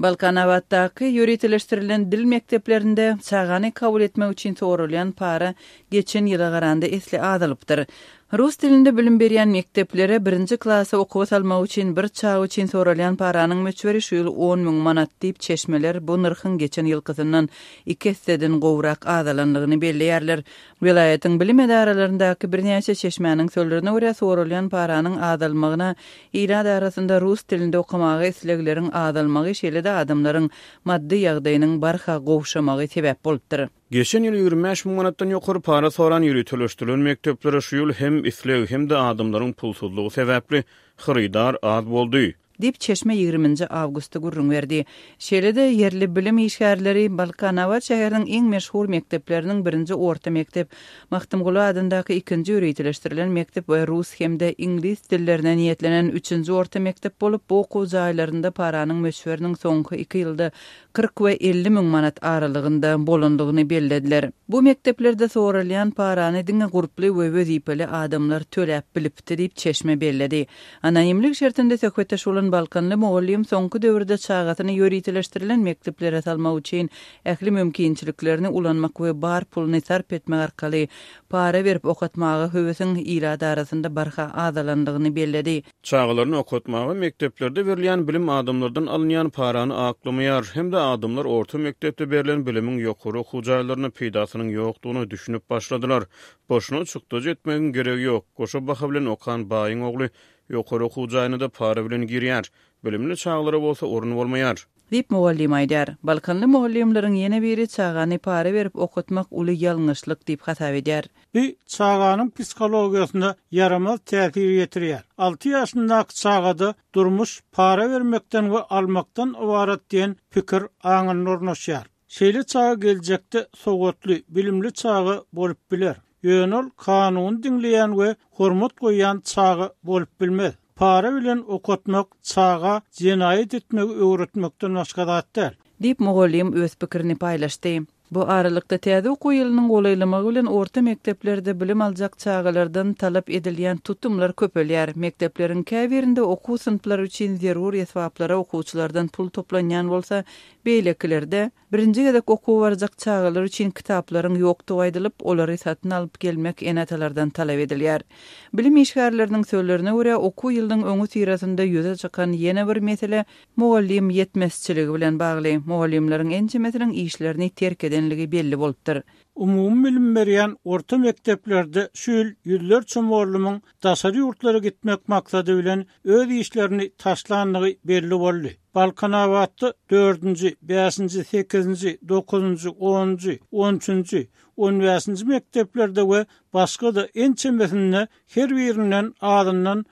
Balkanavatdaki ýöreteleşdirilen dil mekdeplerinde çağany kabul etmek üçin sorulan para geçen ýyla garanda esli azalypdyr. Rus dilinde bilim berýän mekteplere 1-nji klassa okuw salmak üçin bir çağ üçin soralan paranyň möçberi şu ýyl 10.000 manat diýip çeşmeler bu nyrkyň geçen ýylkydan 2 hisseden gowrak azalanlygyny belleýärler. Vilayatyň bilim edaralaryndaky birnäçe çeşmäniň sözlerine görä soralan paranyň azalmagyna ýyla arasynda rus dilinde okumagy islegleriň azalmagy şeýle-de adamlaryň maddi ýagdaýynyň barha gowşamagy sebäp bolupdyr. Geçen ýyl 25.000 manatdan ýokary para soran ýürüteleşdirilen mekteplere şu ýyl hem isleg hem de adamlaryň pulsuzlygy sebäpli xyridar az boldy. Dip çeşme 20. Awgustda gurrun berdi. Şeýle-de yerli bilim işgärleri Balkanawat şäheriniň iň meşhur mekteplerining 1-nji orta mektep, Mahdumguly adyndaky 2-nji ýürüteleşdirilen mektep we rus hemde ingliz dillerine niýetlenen 3-nji orta mektep bolup, bu okuw jaýlarynda paranyň möçberiniň soňky 2 ýylda 40 we 50.000 manat aralygynda bolandygyny bellediler. Bu mekteplerde soralan parany diňe guruply we wezipeli adamlar töläp bilipdi diýip çeşme belledi. Anonimlik şertinde söhbetdeşilen Balkanly muallim soňky döwürde çağatyny ýöreteleşdirilen mekteplere salmak üçin ähli mümkinçiliklerini ulanmak we bar puluny sarp etmek arkaly para berip okutmagy höwesiň ýylada arasynda barha azalandygyny belledi. Çağlaryny okutmagy mekteplerde berilýän bilim adamlardan alynýan parany aklamaýar hem de adamlar orta mektepde berilen bilimiň ýokary okuw jaýlaryny peýdasynyň ýokdugyny düşünüp başladylar. Boşuna çykdyjy etmegiň geregi ýok. Goşa baha bilen okan baýyň ogly ýokary okuw jaýyna da para bilen girýär. Bilimli çağlara bolsa orun bolmaýar. Dip muallim aýdar. Balkanly muallimleriň ýene biri çağany para berip okutmak uly ýalňyşlyk diýip hasap edýär. Bu çağanyň psikologiýasyna yaramaz täsir ýetirýär. 6 ýaşyndaky çağada durmuş para bermekden we almakdan ibaret diýen pikir aňyny ornaşýar. Şeýle çağa geljekde sowgatly, bilimli çağı bolup biler. Ýönül kanun dinleýän we hormat goýan çağı bolup bilmez. Para bilen okutmak çağa jinayet etmek öwretmekden başga zat däl. Dip muallim öz pikirini paýlaşdy. Bu aralykda täze okuw ýylynyň golaýlamagy bilen orta mekteplerde bilim aljak çağalardan talap edilýän tutumlar köpelýär. Mektepleriň käbirinde okuw synplary üçin zerur esbaplara okuwçylardan pul toplanýan bolsa, beýlekilerde birinji gedek okuw barjak çağalar üçin kitaplaryň ýokdugy aýdylyp, olary satyn alyp gelmek enatalardan talap edilýär. Bilim işgärleriniň sözlerine görä, okuw ýylynyň öňü sirasynda ýüze çykan ýene bir mesele muallim ýetmezçiligi bilen bagly. Muallimleriň ençemesiniň işlerini terk edenligi belli bolupdyr. Umum bilim berýän orta mekteplerde şu ýyl ýüzlerçe muallimyň daşary ýurtlara gitmek maksady bilen öz işlerini taşlandygy belli boldy. Balkanawatda 4-nji, 5-nji, 8-nji, 9-njy, 10-njy, 13-njy, 15-nji mekteplerde we başga da ençemesinde her birinden adından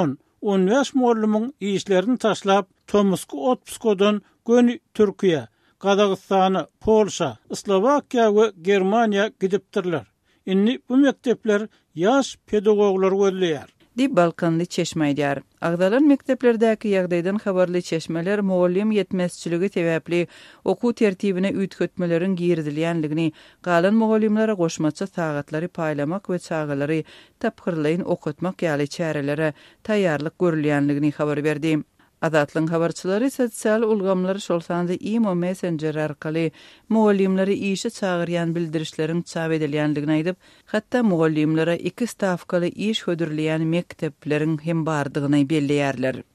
10-15 muallimyň işlerini taşlap Tomsky otpuskodan göni Türkiýe, Kazakstany, Polşa, Slovakiýa we Germaniýa gidipdirler. Inni bu mektepler ýaş pedagoglar gözleýär. Dip Balkanly çeşme aýdar. Agdalan mekteplerdäki ýagdaýdan habarly çeşmeler muallim ýetmezçiligi sebäpli okuw tertibine üýtgetmeleriň girdilýänligini, galan muallimlere goşmaça sagatlary paýlamak we çağalary tapgyrlaýyn okutmak ýaly çärelere taýýarlyk görülýänligini habar berdi. Azatlyň habarçylary sosial ulgamlary şolsanda imo messenger arkaly muallimleri işe çağırýan bildirişleriň çap edilýänligini aýdyp, hatda muallimlere 2 stavkaly iş hödürleýän mektepleriň hem bardygyny belleýärler.